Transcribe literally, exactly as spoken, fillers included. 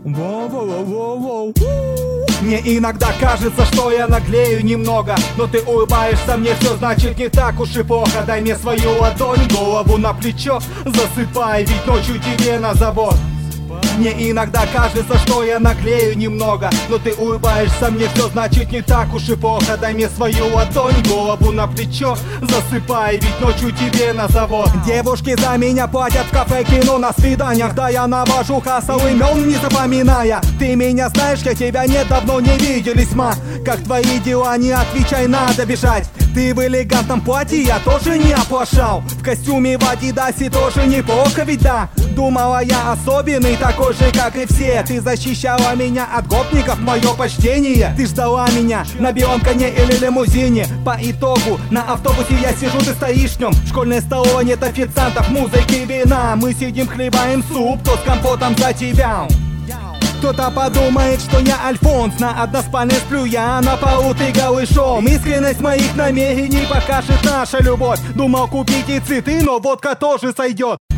Воу-воу-воу-воу. Мне иногда кажется, что я наглею немного, но ты улыбаешься, мне все значит не так уж и плохо. Дай мне свою ладонь, голову на плечо, засыпай, ведь ночью тебе на завод. Мне иногда кажется, что я наглею немного, но ты улыбаешься, мне все значит не так уж и плохо. Дай мне свою ладонь, голову на плечо, засыпай, ведь ночью тебе на завод. Девушки за меня платят в кафе, кино, на свиданиях, да я навожу хасл, имен не запоминая. Ты меня знаешь, я тебя не давно не виделись, ма. Как твои дела, не отвечай, надо бежать. Ты в элегантном платье, я тоже не оплошал. В костюме в Адидасе тоже неплохо, ведь да. Думала, я особенный, такой же, как и все. Ты защищала меня от гопников, мое почтение. Ты ждала меня на белом коне или лимузине. По итогу на автобусе я сижу, ты стоишь в нем. В школьной столовой нет официантов, музыки, вина. Мы сидим, хлебаем суп, то с компотом за тебя. Кто-то подумает, что я Альфонс, на односпальной сплю я, на полу ты голышом. Искренность моих намерений покажет наша любовь. Думал купить и цветы, но водка тоже сойдет.